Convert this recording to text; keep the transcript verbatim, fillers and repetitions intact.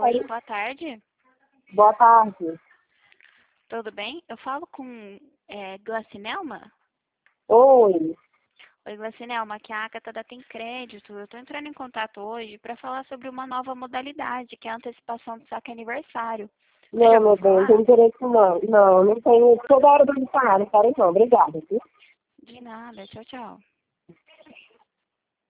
Oi, boa tarde. Boa tarde. Tudo bem? Eu falo com é, Glacinelma? Oi. Oi, Glacinelma, aqui é a Agatha da Tem Crédito. Eu estou entrando em contato hoje para falar sobre uma nova modalidade, que é a antecipação do saque aniversário. Você já Não, ouviu meu bem, não falar? tenho interesse não. Não, não tenho. Toda hora do falar, não quero não. Obrigada, viu? De nada. Tchau, tchau.